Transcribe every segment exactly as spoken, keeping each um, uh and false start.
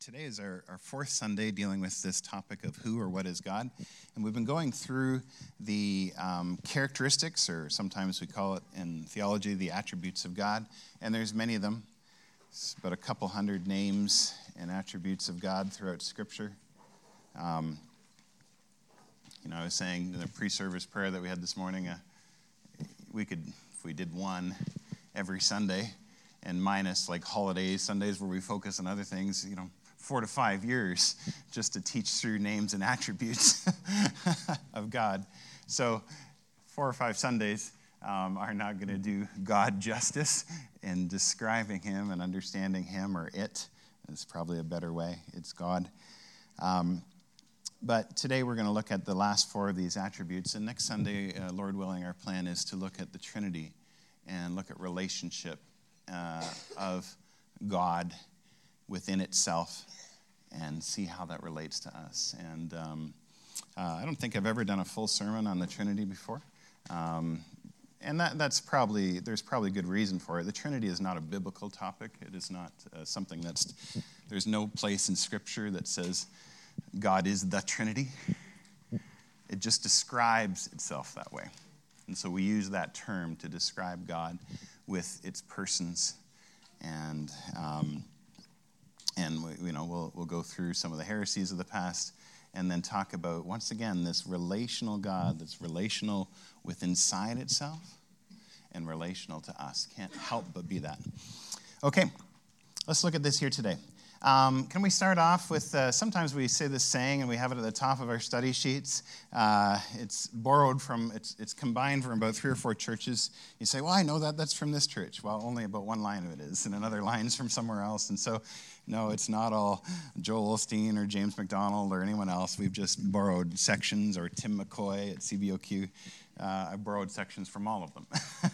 today is our, our fourth Sunday dealing with this topic of who or what is God. And we've been going through the um, characteristics, or sometimes we call it in theology, the attributes of God. And there's many of them. It's about a couple hundred names and attributes of God throughout Scripture. Um, you know, I was saying in the pre-service prayer that we had this morning, uh, we could, if we did one every Sunday, and minus like holidays, Sundays where we focus on other things, you know, four to five years just to teach through names and attributes of God. So four or five Sundays um, are not going to do God justice in describing him and understanding him, or it is probably a better way. It's God. Um, but today we're going to look at the last four of these attributes. And next Sunday, uh, Lord willing, our plan is to look at the Trinity and look at relationship Uh, of God within itself and see how that relates to us. And um, uh, I don't think I've ever done a full sermon on the Trinity before. Um, and that, that's probably, there's probably good reason for it. The Trinity is not a biblical topic. It is not uh, something that's, there's no place in Scripture that says God is the Trinity. It just describes itself that way. And so we use that term to describe God with its persons, and um, and we, you know we'll we'll go through some of the heresies of the past, and then talk about once again this relational God that's relational with inside itself and relational to us. Can't help but be that. Okay, let's look at this here today. Um, can we start off with, uh, sometimes we say this saying and we have it at the top of our study sheets. Uh, it's borrowed from, it's, it's combined from about three or four churches. You say, well, I know that, that's from this church. Well, only about one line of it is, and another line's from somewhere else. And so, no, it's not all Joel Osteen or James MacDonald or anyone else. We've just borrowed sections, or Tim McCoy at C B O Q. Uh, I borrowed sections from all of them.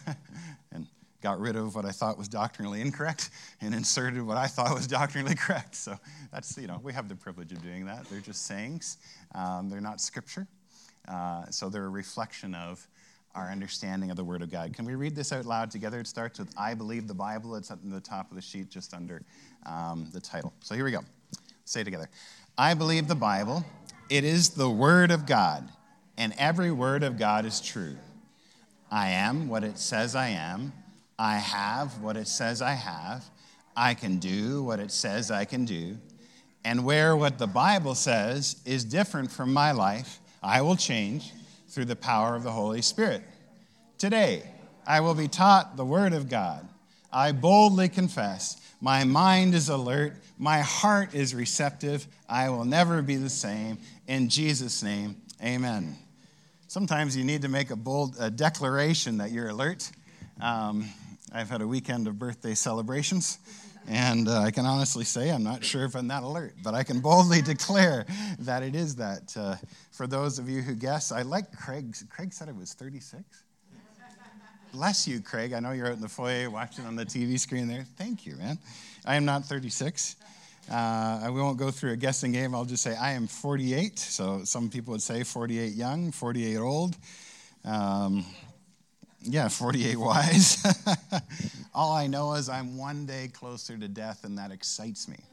and got rid of what I thought was doctrinally incorrect and inserted what I thought was doctrinally correct. So that's, you know, we have the privilege of doing that. They're just sayings. Um, they're not Scripture. Uh, so they're a reflection of our understanding of the Word of God. Can we read this out loud together? It starts with, I believe the Bible. It's at the top of the sheet just under um, the title. So here we go. Say it together. I believe the Bible. It is the Word of God, and every word of God is true. I am what it says I am. I have what it says I have. I can do what it says I can do. And where what the Bible says is different from my life, I will change through the power of the Holy Spirit. Today, I will be taught the Word of God. I boldly confess. My mind is alert. My heart is receptive. I will never be the same. In Jesus' name, amen. Sometimes you need to make a bold a declaration that you're alert. Um, I've had a weekend of birthday celebrations, and uh, I can honestly say I'm not sure if I'm that alert, but I can boldly declare that it is that. Uh, for those of you who guess, I like Craig's. Craig said it was thirty-six. Bless you, Craig. I know you're out in the foyer watching on the T V screen there. Thank you, man. I am not thirty-six. Uh, I won't go through a guessing game. I'll just say I am forty-eight. So some people would say forty-eight young, forty-eight old. Um, Yeah, forty-eight wise. All I know is I'm one day closer to death, and that excites me.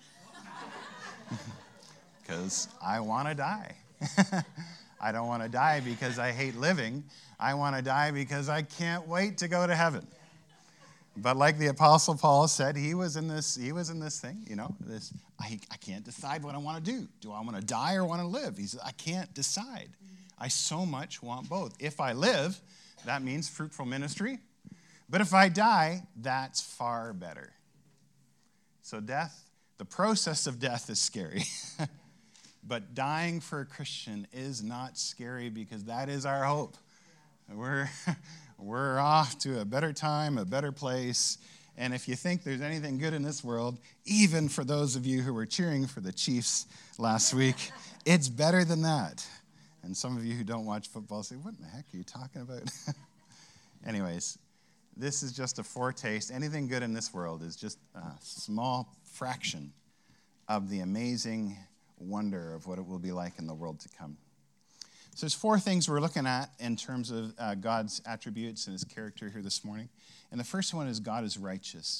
Because I want to die. I don't want to die because I hate living. I want to die because I can't wait to go to heaven. But like the Apostle Paul said, he was in this, he was in this thing, you know, this, I, I can't decide what I want to do. Do I want to die or want to live? He said, I can't decide. I so much want both. If I live, that means fruitful ministry. But if I die, that's far better. So death, the process of death is scary. But dying for a Christian is not scary, because that is our hope. We're, we're off to a better time, a better place. And if you think there's anything good in this world, even for those of you who were cheering for the Chiefs last week, it's better than that. And some of you who don't watch football say, what in the heck are you talking about? Anyways, this is just a foretaste. Anything good in this world is just a small fraction of the amazing wonder of what it will be like in the world to come. So there's four things we're looking at in terms of uh, God's attributes and his character here this morning. And the first one is God is righteous.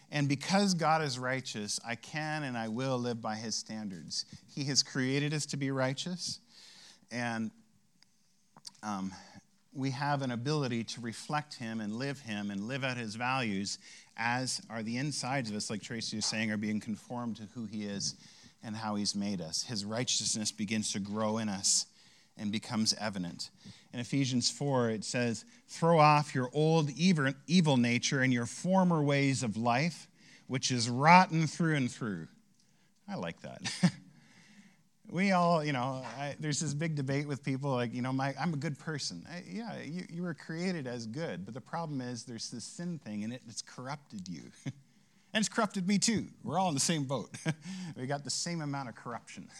And because God is righteous, I can and I will live by his standards. He has created us to be righteous, and um, we have an ability to reflect him and live him and live out his values, as are the insides of us, like Tracy was saying, are being conformed to who he is and how he's made us. His righteousness begins to grow in us and becomes evident. In Ephesians four, it says, throw off your old evil nature and your former ways of life, which is rotten through and through. I like that. We all, you know, I, there's this big debate with people like, you know, my, I'm a good person. I, yeah, you, you were created as good, but the problem is there's this sin thing in it that's corrupted you. And it's corrupted me too. We're all in the same boat. We got the same amount of corruption.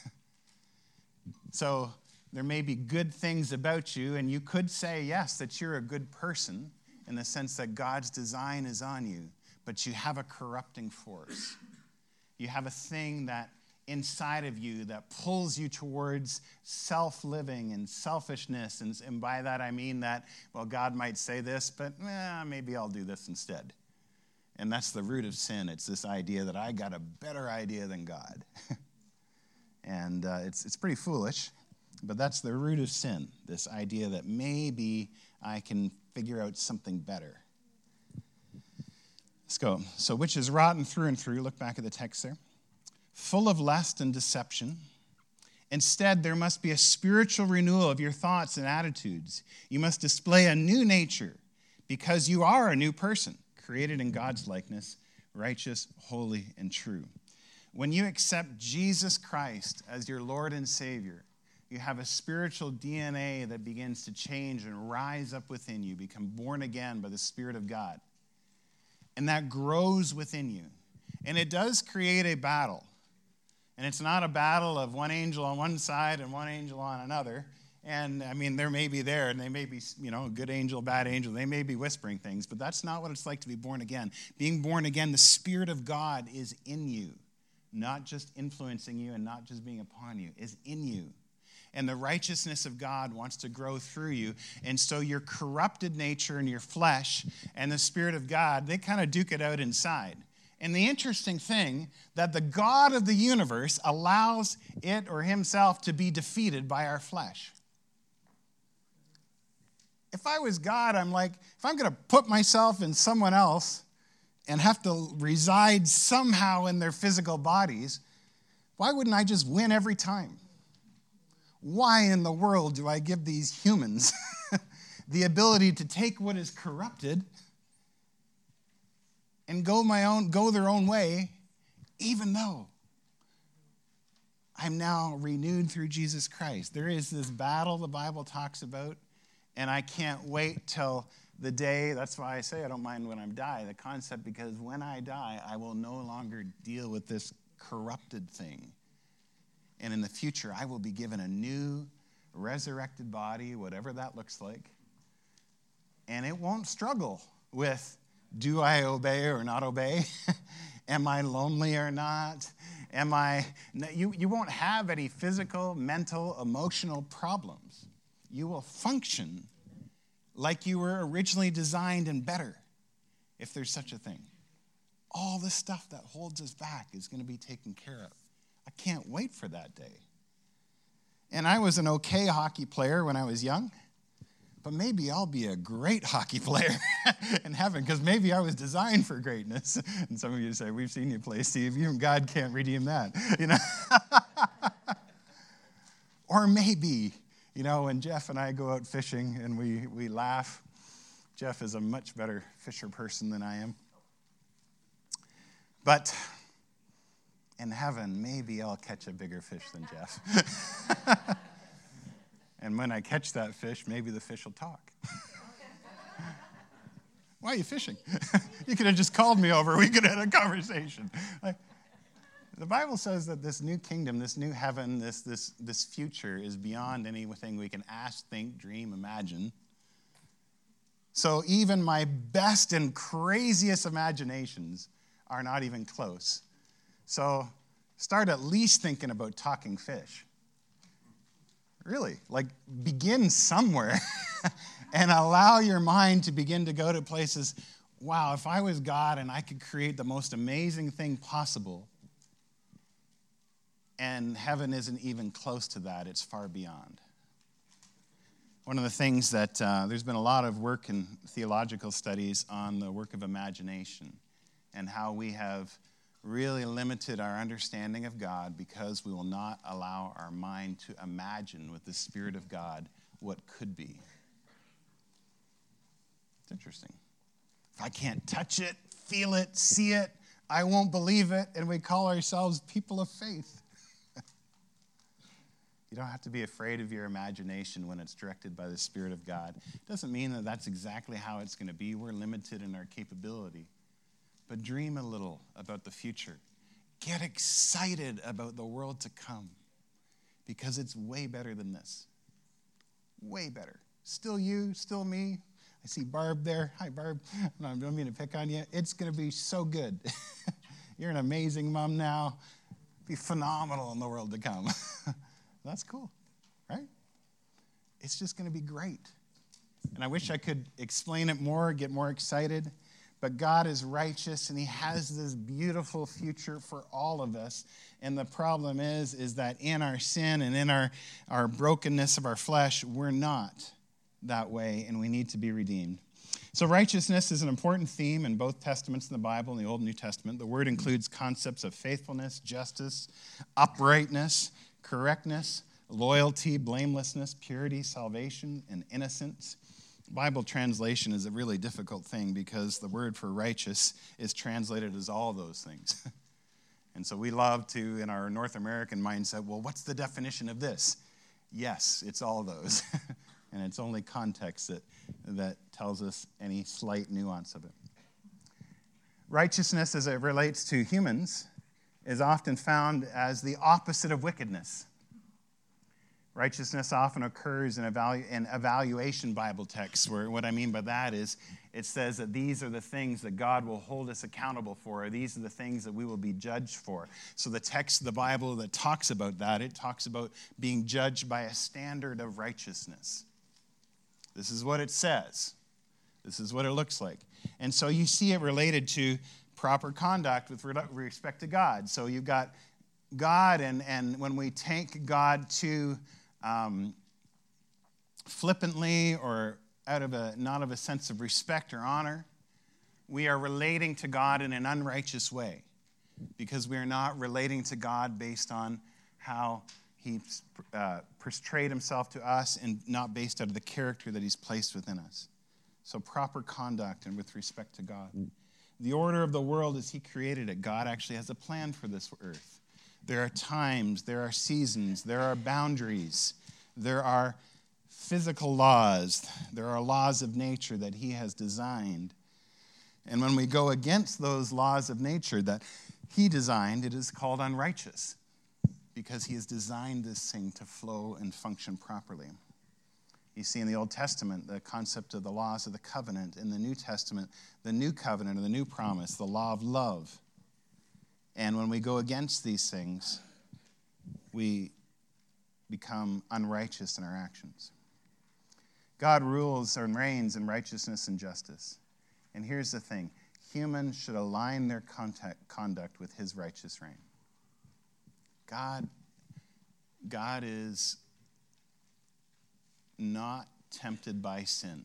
So there may be good things about you, and you could say, yes, that you're a good person in the sense that God's design is on you, but you have a corrupting force. You have a thing that inside of you that pulls you towards self-living and selfishness. And, and by that I mean that, well, God might say this, but eh, maybe I'll do this instead. And that's the root of sin. It's this idea that I got a better idea than God. And uh, it's, it's pretty foolish, but that's the root of sin, this idea that maybe I can figure out something better. Let's go. So, which is rotten through and through. Look back at the text there. Full of lust and deception. Instead, there must be a spiritual renewal of your thoughts and attitudes. You must display a new nature because you are a new person, created in God's likeness, righteous, holy, and true. When you accept Jesus Christ as your Lord and Savior, you have a spiritual D N A that begins to change and rise up within you, become born again by the Spirit of God. And that grows within you. And it does create a battle. And it's not a battle of one angel on one side and one angel on another. And, I mean, there may be there, and they may be, you know, good angel, bad angel. They may be whispering things, but that's not what it's like to be born again. Being born again, the Spirit of God is in you, not just influencing you and not just being upon you, is in you. And the righteousness of God wants to grow through you. And so your corrupted nature and your flesh and the Spirit of God, they kind of duke it out inside. And the interesting thing, that the God of the universe allows it or himself to be defeated by our flesh. If I was God, I'm like, if I'm going to put myself in someone else and have to reside somehow in their physical bodies, why wouldn't I just win every time? Why in the world do I give these humans the ability to take what is corrupted and go my own, go their own way, even though I'm now renewed through Jesus Christ? There is this battle the Bible talks about, and I can't wait till the day. That's why I say I don't mind when I die, the concept, because when I die, I will no longer deal with this corrupted thing. And in the future, I will be given a new resurrected body, whatever that looks like. And it won't struggle with, do I obey or not obey? Am I lonely or not? Am I, you, you won't have any physical, mental, emotional problems. You will function like you were originally designed and better, if there's such a thing. All the stuff that holds us back is going to be taken care of. I can't wait for that day. And I was an okay hockey player when I was young, but maybe I'll be a great hockey player in heaven, because maybe I was designed for greatness. And some of you say, we've seen you play, Steve. Even God can't redeem that, you know. Or maybe, you know, when Jeff and I go out fishing and we, we laugh, Jeff is a much better fisher person than I am. But in heaven, maybe I'll catch a bigger fish than Jeff. And when I catch that fish, maybe the fish will talk. Why are you fishing? You could have just called me over. We could have had a conversation. Like, the Bible says that this new kingdom, this new heaven, this, this, this future is beyond anything we can ask, think, dream, imagine. So even my best and craziest imaginations are not even close. So start at least thinking about talking fish. Really, like begin somewhere and allow your mind to begin to go to places. wow, if I was God and I could create the most amazing thing possible, and heaven isn't even close to that, it's far beyond. One of the things that uh, there's been a lot of work in theological studies on the work of imagination and how we have really limited our understanding of God because we will not allow our mind to imagine with the Spirit of God what could be. It's interesting. If I can't touch it, feel it, see it, I won't believe it, and we call ourselves people of faith. You don't have to be afraid of your imagination when it's directed by the Spirit of God. It doesn't mean that that's exactly how it's going to be. We're limited in our capability. But dream a little about the future. Get excited about the world to come because it's way better than this. Way better. Still you, still me. I see Barb there. Hi, Barb. I don't mean to pick on you. It's going to be so good. You're an amazing mom now. Be phenomenal in the world to come. That's cool, right? It's just going to be great. And I wish I could explain it more, get more excited. But God is righteous, and he has this beautiful future for all of us. And the problem is, is that in our sin and in our, our brokenness of our flesh, we're not that way, and we need to be redeemed. So righteousness is an important theme in both testaments in the Bible, in the Old and New Testament. The word includes concepts of faithfulness, justice, uprightness, correctness, loyalty, blamelessness, purity, salvation, and innocence. Bible translation is a really difficult thing because the word for righteous is translated as all those things. And so we love to, in our North American mindset, well, what's the definition of this? Yes, it's all those. And it's only context that, that tells us any slight nuance of it. Righteousness, as it relates to humans, is often found as the opposite of wickedness. Righteousness often occurs in, evalu- in evaluation Bible texts, where what I mean by that is it says that these are the things that God will hold us accountable for, or these are the things that we will be judged for. So the text of the Bible that talks about that, it talks about being judged by a standard of righteousness. This is what it says. This is what it looks like. And so you see it related to proper conduct with respect to God. So you've got God, and, and when we take God to um, flippantly or out of a not of a sense of respect or honor, we are relating to God in an unrighteous way because we are not relating to God based on how he uh, portrayed himself to us and not based out of the character that he's placed within us. So proper conduct and with respect to God. The order of the world as he created it, God actually has a plan for this earth. There are times, there are seasons, there are boundaries, there are physical laws, there are laws of nature that he has designed. And when we go against those laws of nature that he designed, it is called unrighteous because he has designed this thing to flow and function properly. You see in the Old Testament the concept of the laws of the covenant. In the New Testament, the new covenant or the new promise, the law of love. And when we go against these things, we become unrighteous in our actions. God rules and reigns in righteousness and justice. And here's the thing. Humans should align their contact, conduct with his righteous reign. God, God is not tempted by sin.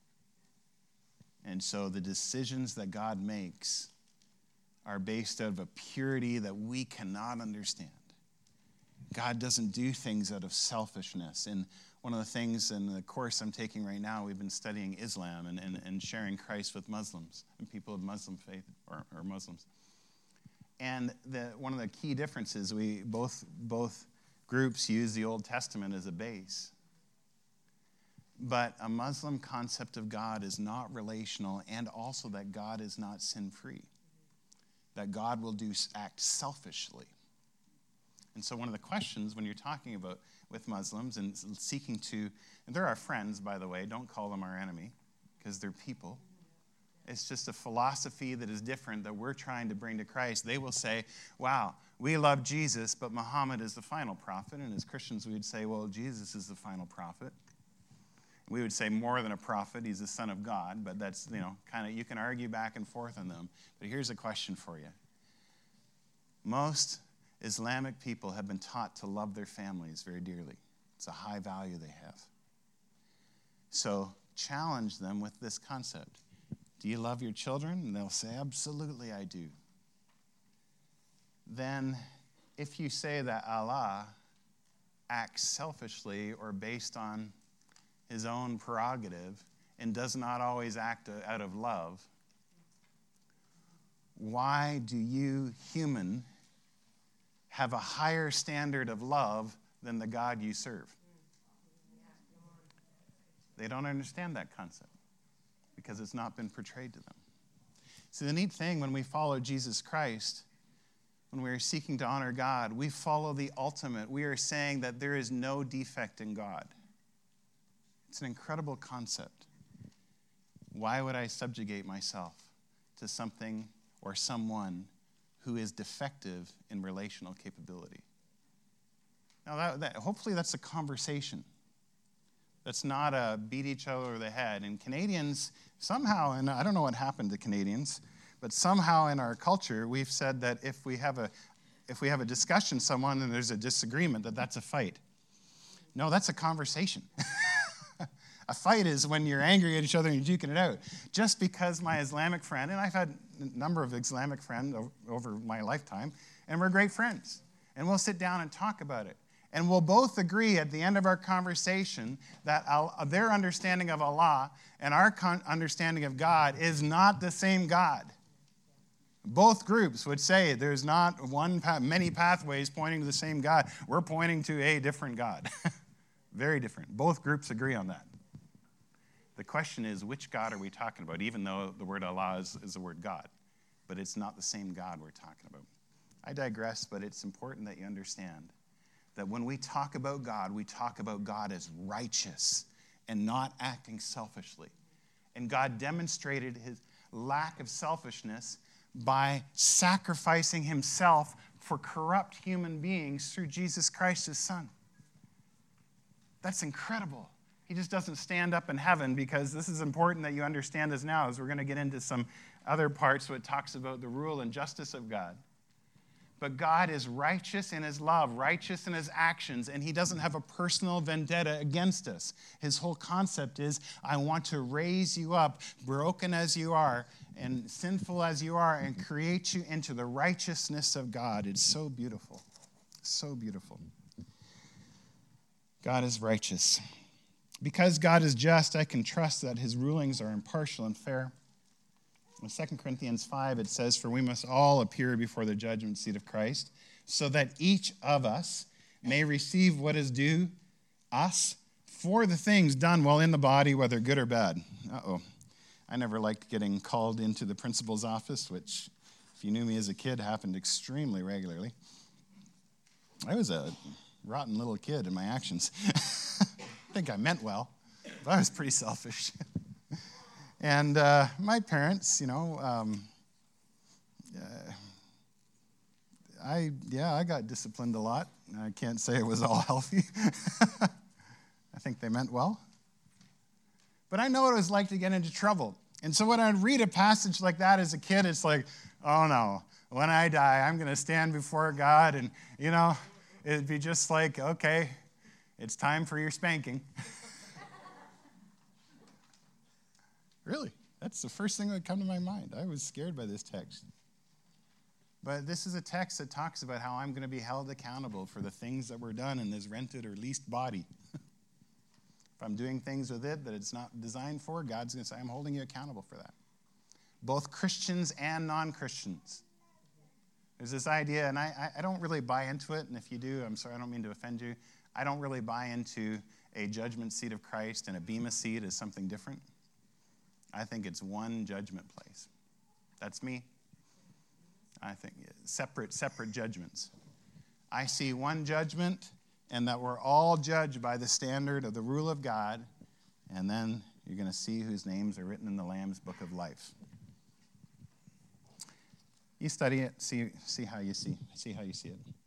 And so the decisions that God makes are based out of a purity that we cannot understand. God doesn't do things out of selfishness. And one of the things in the course I'm taking right now, we've been studying Islam and, and, and sharing Christ with Muslims and people of Muslim faith or, or Muslims. And the, one of the key differences, we both both groups use the Old Testament as a base. But a Muslim concept of God is not relational, and also that God is not sin-free. That God will do act selfishly. And so one of the questions when you're talking about with Muslims and seeking to, and they're our friends, by the way, don't call them our enemy, because they're people. It's just a philosophy that is different that we're trying to bring to Christ. They will say, wow, we love Jesus, but Muhammad is the final prophet. And as Christians, we would say, well, Jesus is the final prophet. We would say more than a prophet. He's the Son of God, but that's, you know, kind of, you can argue back and forth on them. But here's a question for you. Most Islamic people have been taught to love their families very dearly. It's a high value they have. So challenge them with this concept. Do you love your children? And they'll say, absolutely, I do. Then if you say that Allah acts selfishly or based on his own prerogative and does not always act out of love, why do you, human, have a higher standard of love than the God you serve? They don't understand that concept because it's not been portrayed to them. So the neat thing when we follow Jesus Christ, when we are seeking to honor God, we follow the ultimate. We are saying that there is no defect in God. It's an incredible concept. Why would I subjugate myself to something or someone who is defective in relational capability? Now, that, that, hopefully that's a conversation. That's not a beat each other over the head. And Canadians, somehow, and I don't know what happened to Canadians, but somehow in our culture, we've said that if we have a if we have a discussion with someone and there's a disagreement, that that's a fight. No, that's a conversation. A fight is when you're angry at each other and you're duking it out. Just because my Islamic friend, and I've had a number of Islamic friends over my lifetime, and we're great friends. And we'll sit down and talk about it. And we'll both agree at the end of our conversation that their understanding of Allah and our understanding of God is not the same God. Both groups would say there's not one, many pathways pointing to the same God. We're pointing to a different God. Very different. Both groups agree on that. The question is, which God are we talking about, even though the word Allah is, is the word God? But it's not the same God we're talking about. I digress, but it's important that you understand that when we talk about God, we talk about God as righteous and not acting selfishly. And God demonstrated his lack of selfishness by sacrificing himself for corrupt human beings through Jesus Christ, his Son. That's incredible. He just doesn't stand up in heaven, because this is important that you understand this now, as we're going to get into some other parts where it talks about the rule and justice of God. But God is righteous in his love, righteous in his actions, and he doesn't have a personal vendetta against us. His whole concept is, I want to raise you up, broken as you are and sinful as you are, and create you into the righteousness of God. It's so beautiful, so beautiful. God is righteous. Because God is just, I can trust that his rulings are impartial and fair. In Second Corinthians five, it says, for we must all appear before the judgment seat of Christ, so that each of us may receive what is due us for the things done while in the body, whether good or bad. Uh-oh. I never liked getting called into the principal's office, which, if you knew me as a kid, happened extremely regularly. I was a rotten little kid in my actions. I think I meant well, but I was pretty selfish. And uh, my parents, you know, um, uh, I, yeah, I got disciplined a lot. I can't say it was all healthy. I think they meant well. But I know what it was like to get into trouble. And so when I read a passage like that as a kid, it's like, oh no, when I die, I'm going to stand before God, and, you know, it'd be just like, okay, it's time for your spanking. Really, that's the first thing that would come to my mind. I was scared by this text. But this is a text that talks about how I'm going to be held accountable for the things that were done in this rented or leased body. If I'm doing things with it that it's not designed for, God's going to say, I'm holding you accountable for that. Both Christians and non-Christians. There's this idea, and I, I don't really buy into it, and if you do, I'm sorry, I don't mean to offend you. I don't really buy into a judgment seat of Christ and a bema seat as something different. I think it's one judgment place. That's me. I think separate, separate judgments. I see one judgment, and that we're all judged by the standard of the rule of God, and then you're going to see whose names are written in the Lamb's book of life. You study it, see, see how you see, see how you see it.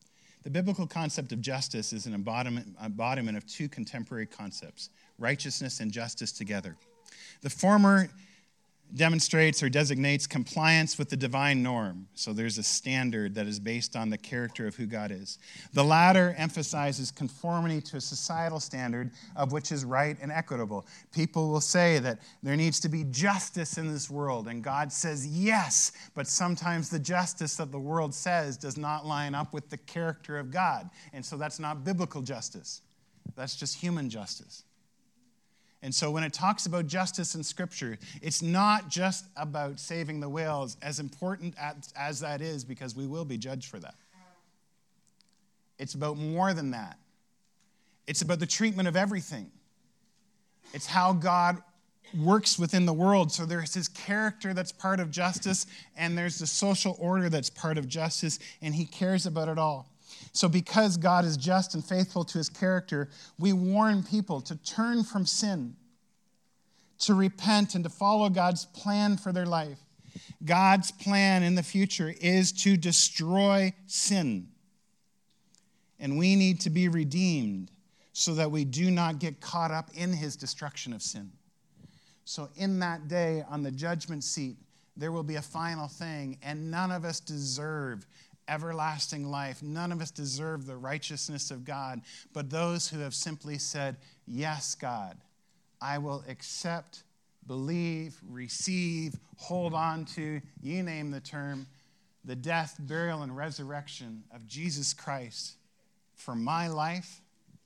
The biblical concept of justice is an embodiment, embodiment of two contemporary concepts, righteousness and justice together. The former demonstrates or designates compliance with the divine norm. So there's a standard that is based on the character of who God is. The latter emphasizes conformity to a societal standard of which is right and equitable. People will say that there needs to be justice in this world, and God says yes, but sometimes the justice that the world says does not line up with the character of God. And so that's not biblical justice. That's just human justice. And so when it talks about justice in Scripture, it's not just about saving the whales, as important as, as that is, because we will be judged for that. It's about more than that. It's about the treatment of everything. It's how God works within the world. So there's his character that's part of justice, and there's the social order that's part of justice, and he cares about it all. So because God is just and faithful to his character, we warn people to turn from sin, to repent, and to follow God's plan for their life. God's plan in the future is to destroy sin. And we need to be redeemed so that we do not get caught up in his destruction of sin. So in that day, on the judgment seat, there will be a final thing, and none of us deserve everlasting life. None of us deserve the righteousness of God, but those who have simply said, yes, God, I will accept, believe, receive, hold on to, you name the term, the death, burial, and resurrection of Jesus Christ for my life.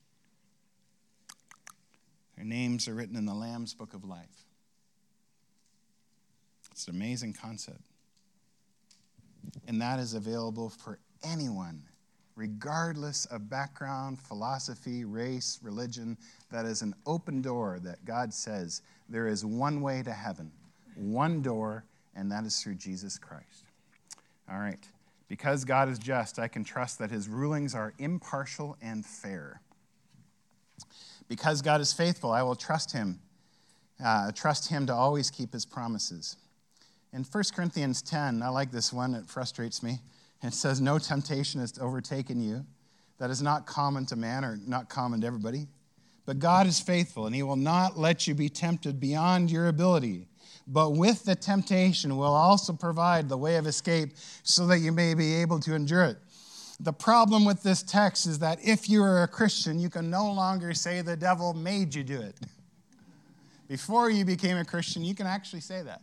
Their names are written in the Lamb's Book of Life. It's an amazing concept. And that is available for anyone, regardless of background, philosophy, race, religion. That is an open door that God says there is one way to heaven, one door, and that is through Jesus Christ. All right. Because God is just, I can trust that his rulings are impartial and fair. Because God is faithful, I will trust him, uh, trust him to always keep his promises. In First Corinthians ten, I like this one, it frustrates me. It says, no temptation has overtaken you that is not common to man or not common to everybody. But God is faithful, and he will not let you be tempted beyond your ability. But with the temptation will also provide the way of escape so that you may be able to endure it. The problem with this text is that if you are a Christian, you can no longer say the devil made you do it. Before you became a Christian, you can actually say that.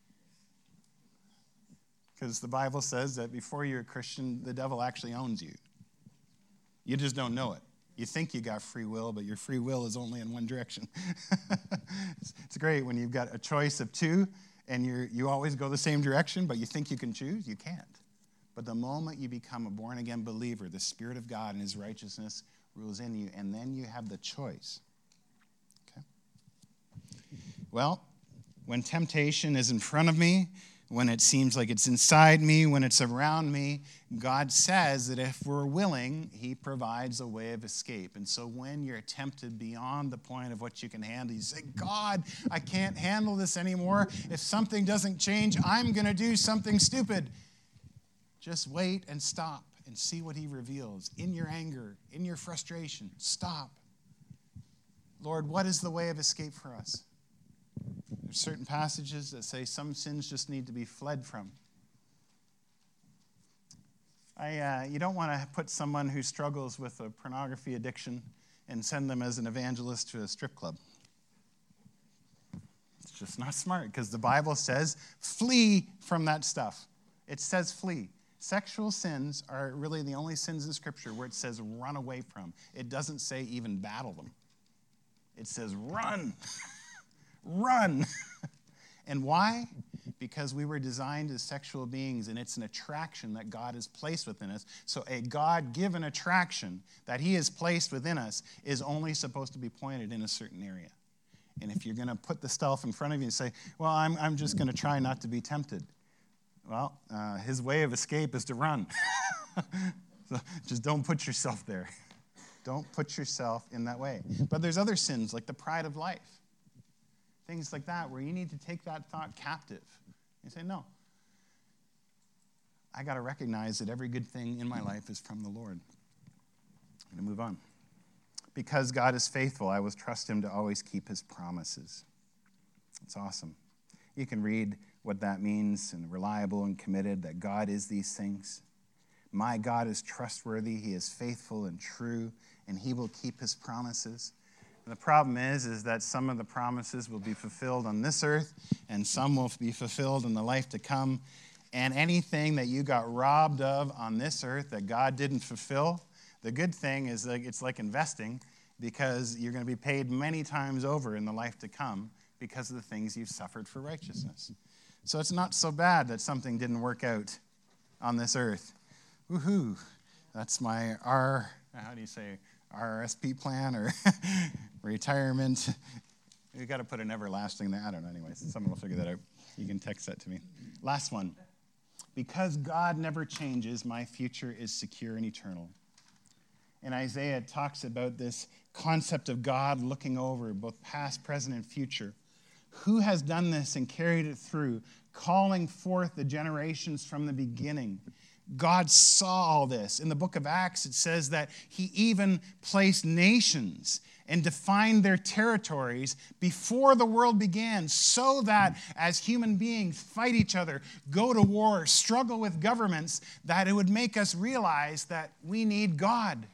Because the Bible says that before you're a Christian, the devil actually owns you. You just don't know it. You think you got free will, but your free will is only in one direction. It's great when you've got a choice of two, and you you always go the same direction, but you think you can choose. You can't. But the moment you become a born-again believer, the Spirit of God and his righteousness rules in you, and then you have the choice. Okay? Well, when temptation is in front of me, when it seems like it's inside me, when it's around me, God says that if we're willing, he provides a way of escape. And so when you're tempted beyond the point of what you can handle, you say, God, I can't handle this anymore. If something doesn't change, I'm going to do something stupid. Just wait and stop and see what he reveals. In your anger, in your frustration, stop. Lord, what is the way of escape for us? There's certain passages that say some sins just need to be fled from. I, uh, you don't want to put someone who struggles with a pornography addiction and send them as an evangelist to a strip club. It's just not smart, because the Bible says flee from that stuff. It says flee. Sexual sins are really the only sins in Scripture where it says run away from. It doesn't say even battle them. It says run. Run. And why? Because we were designed as sexual beings, and it's an attraction that God has placed within us. So a God-given attraction that he has placed within us is only supposed to be pointed in a certain area. And if you're going to put the stuff in front of you and say, well, I'm, I'm just going to try not to be tempted. Well, uh, his way of escape is to run. So just don't put yourself there. Don't put yourself in that way. But there's other sins, like the pride of life. Things like that, where you need to take that thought captive. You say, no. I got to recognize that every good thing in my life is from the Lord. on. Because God is faithful, I will trust him to always keep his promises. It's awesome. You can read what that means, and reliable and committed, that God is these things. My God is trustworthy, he is faithful and true, and he will keep his promises. And the problem is, is that some of the promises will be fulfilled on this earth, and some will be fulfilled in the life to come. And anything that you got robbed of on this earth that God didn't fulfill, the good thing is that it's like investing, because you're going to be paid many times over in the life to come because of the things you've suffered for righteousness. So it's not so bad that something didn't work out on this earth. Woohoo. That's my R, how do you say, R S P plan or retirement. We've got to put an everlasting there. I don't know. Anyways, someone will figure that out. You can text that to me. Last one. Because God never changes, my future is secure and eternal. And Isaiah talks about this concept of God looking over both past, present, and future. Who has done this and carried it through, calling forth the generations from the beginning? God saw all this. In the book of Acts, it says that he even placed nations and defined their territories before the world began, so that as human beings fight each other, go to war, struggle with governments, that it would make us realize that we need God.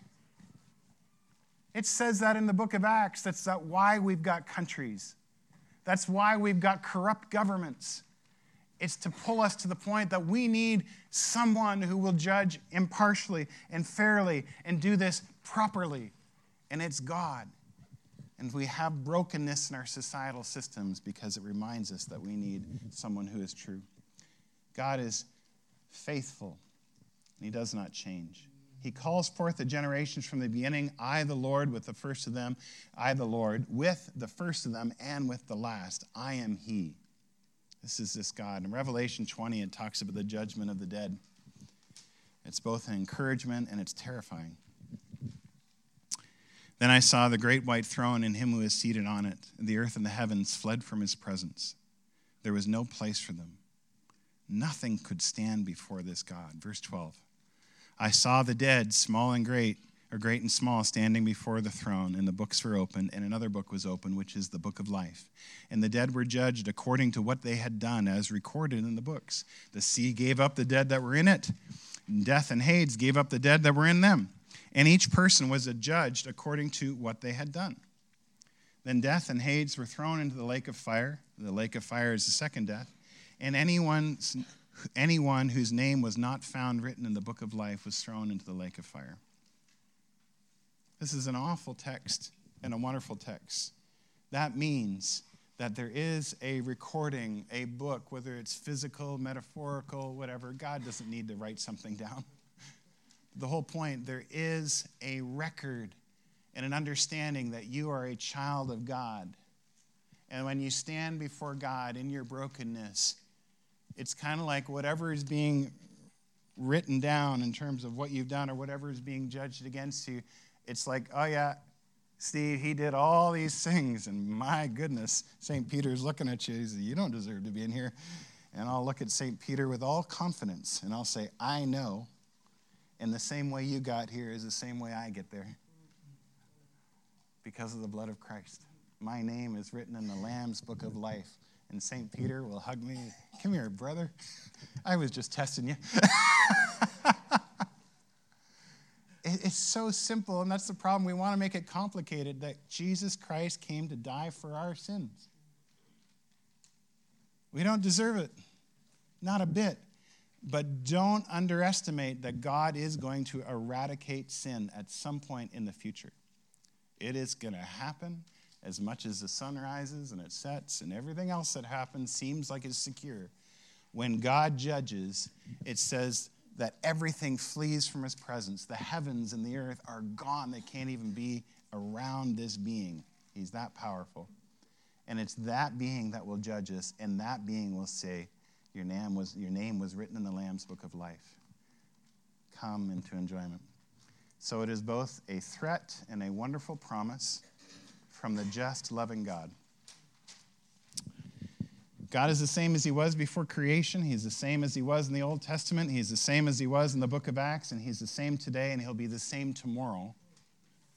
It says that in the book of Acts. That's why we've got countries. That's why we've got corrupt governments. It's to pull us to the point that we need someone who will judge impartially and fairly and do this properly. And it's God. And we have brokenness in our societal systems because it reminds us that we need someone who is true. God is faithful, and he does not change. He calls forth the generations from the beginning, I the Lord with the first of them, I the Lord with the first of them and with the last. I am he. This is this God. In Revelation twenty, it talks about the judgment of the dead. It's both an encouragement and it's terrifying. Then I saw the great white throne and him who is seated on it. The earth and the heavens fled from his presence. There was no place for them. Nothing could stand before this God. Verse twelve. I saw the dead, small and great, or great and small, standing before the throne, and the books were opened, and another book was opened, which is the book of life. And the dead were judged according to what they had done, as recorded in the books. The sea gave up the dead that were in it. Death and Hades gave up the dead that were in them. And each person was judged according to what they had done. Then death and Hades were thrown into the lake of fire. The lake of fire is the second death. And anyone, anyone whose name was not found written in the book of life was thrown into the lake of fire. This is an awful text and a wonderful text. That means that there is a recording, a book, whether it's physical, metaphorical, whatever. God doesn't need to write something down. The whole point, there is a record and an understanding that you are a child of God. And when you stand before God in your brokenness, it's kind of like whatever is being written down in terms of what you've done or whatever is being judged against you. It's like, oh yeah, Steve, he did all these things, and my goodness, Saint Peter's looking at you. He says, you don't deserve to be in here. And I'll look at Saint Peter with all confidence, and I'll say, I know. And the same way you got here is the same way I get there. Because of the blood of Christ. My name is written in the Lamb's book of life. And Saint Peter will hug me. Come here, brother. I was just testing you. It's so simple, and that's the problem. We want to make it complicated, that Jesus Christ came to die for our sins. We don't deserve it. Not a bit. But don't underestimate that God is going to eradicate sin at some point in the future. It is going to happen as much as the sun rises and it sets and everything else that happens seems like it's secure. When God judges, it says that everything flees from his presence. The heavens and the earth are gone. They can't even be around this being. He's that powerful. And it's that being that will judge us, and that being will say, Your name was your name was written in the Lamb's book of life. Come into enjoyment. So it is both a threat and a wonderful promise from the just, loving God. God is the same as he was before creation. He's the same as he was in the Old Testament. He's the same as he was in the book of Acts, and he's the same today, and he'll be the same tomorrow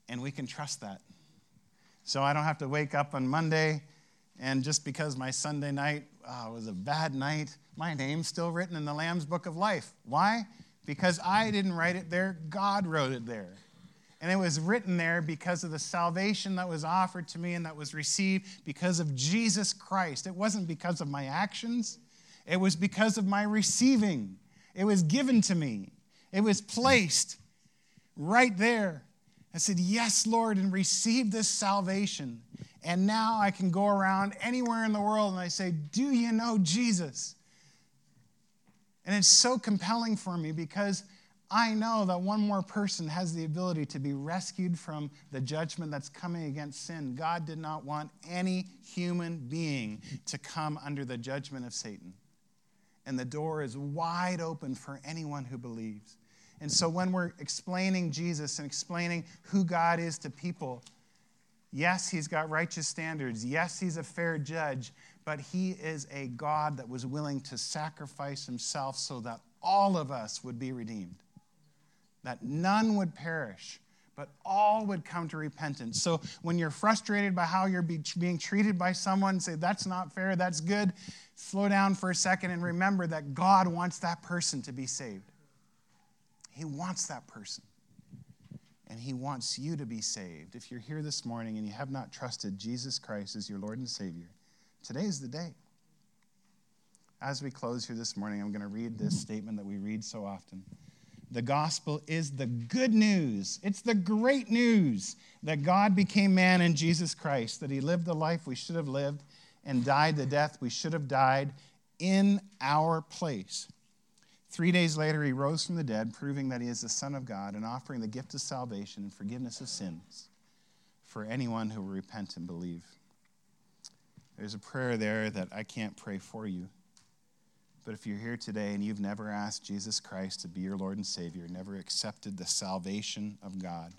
And we can trust that. So I don't have to wake up on Monday, and just because my Sunday night oh, was a bad night, my name's still written in the Lamb's Book of Life. Why? Because I didn't write it there. God wrote it there. And it was written there because of the salvation that was offered to me and that was received because of Jesus Christ. It wasn't because of my actions. It was because of my receiving. It was given to me. It was placed right there. I said, yes, Lord, and receive this salvation. And now I can go around anywhere in the world and I say, do you know Jesus? And it's so compelling for me because I know that one more person has the ability to be rescued from the judgment that's coming against sin. God did not want any human being to come under the judgment of Satan. And the door is wide open for anyone who believes. And so when we're explaining Jesus and explaining who God is to people, yes, he's got righteous standards. Yes, he's a fair judge. But he is a God that was willing to sacrifice himself so that all of us would be redeemed. That none would perish, but all would come to repentance. So when you're frustrated by how you're be, being treated by someone, say, that's not fair, that's good, slow down for a second and remember that God wants that person to be saved. He wants that person. And he wants you to be saved. If you're here this morning and you have not trusted Jesus Christ as your Lord and Savior, today is the day. As we close here this morning, I'm going to read this statement that we read so often. The gospel is the good news. It's the great news that God became man in Jesus Christ, that he lived the life we should have lived and died the death we should have died in our place. Three days later, he rose from the dead, proving that he is the Son of God and offering the gift of salvation and forgiveness of sins for anyone who will repent and believe. There's a prayer there that I can't pray for you. But if you're here today and you've never asked Jesus Christ to be your Lord and Savior, never accepted the salvation of God,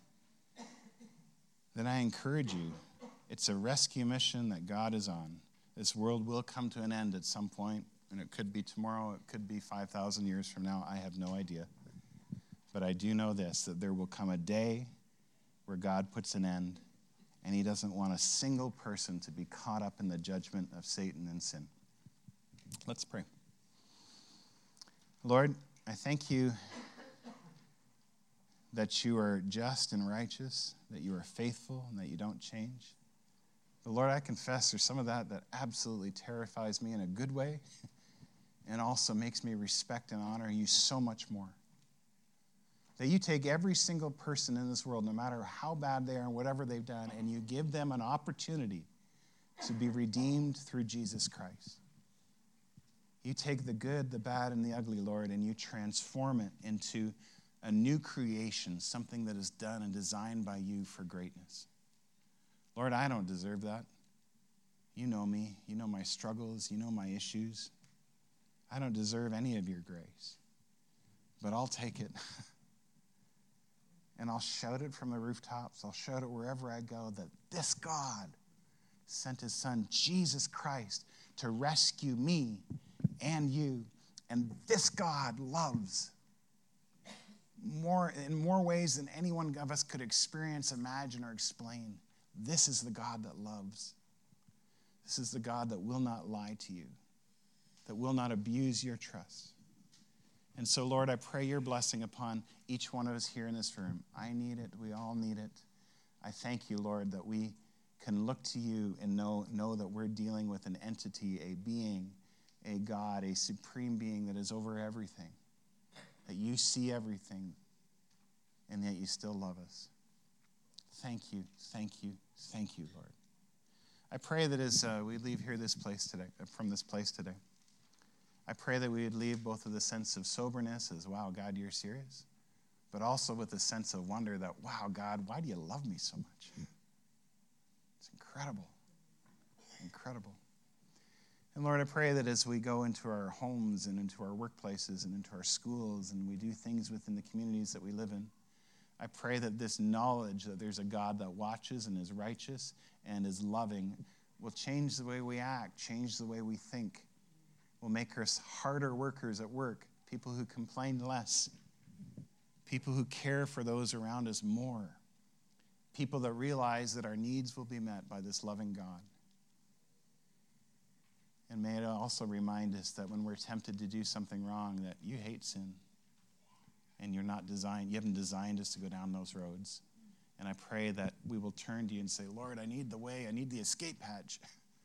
then I encourage you. It's a rescue mission that God is on. This world will come to an end at some point, and it could be tomorrow, it could be five thousand years from now. I have no idea. But I do know this, that there will come a day where God puts an end, and he doesn't want a single person to be caught up in the judgment of Satan and sin. Let's pray. Lord, I thank you that you are just and righteous, that you are faithful, and that you don't change. But Lord, I confess there's some of that that absolutely terrifies me in a good way and also makes me respect and honor you so much more. That you take every single person in this world, no matter how bad they are and whatever they've done, and you give them an opportunity to be redeemed through Jesus Christ. You take the good, the bad, and the ugly, Lord, and you transform it into a new creation, something that is done and designed by you for greatness. Lord, I don't deserve that. You know me. You know my struggles. You know my issues. I don't deserve any of your grace. But I'll take it. And I'll shout it from the rooftops. I'll shout it wherever I go that this God sent his son, Jesus Christ, to rescue me and you. And this God loves more in more ways than any one of us could experience, imagine, or explain. This is the God that loves. This is the God that will not lie to you, that will not abuse your trust. And so, Lord, I pray your blessing upon each one of us here in this room. I need it. We all need it. I thank you, Lord, that we can look to you and know, know that we're dealing with an entity, a being, a God, a supreme being that is over everything, that you see everything, and yet you still love us. Thank you, thank you, thank you, Lord. I pray that as uh, we leave here this place today, from this place today, I pray that we would leave both with a sense of soberness as, wow, God, you're serious, but also with a sense of wonder that, wow, God, why do you love me so much? It's incredible, incredible. And Lord, I pray that as we go into our homes and into our workplaces and into our schools and we do things within the communities that we live in, I pray that this knowledge that there's a God that watches and is righteous and is loving will change the way we act, change the way we think, will make us harder workers at work, people who complain less, people who care for those around us more, People that realize that our needs will be met by this loving God. And may it also remind us that when we're tempted to do something wrong, that you hate sin. And you're not designed, you haven't designed us to go down those roads. And I pray that we will turn to you and say, Lord, I need the way, I need the escape hatch.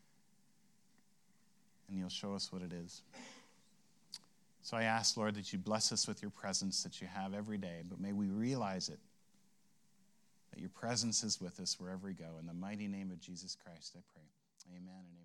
And you'll show us what it is. So I ask, Lord, that you bless us with your presence that you have every day, but may we realize it, that your presence is with us wherever we go. In the mighty name of Jesus Christ, I pray. Amen and amen.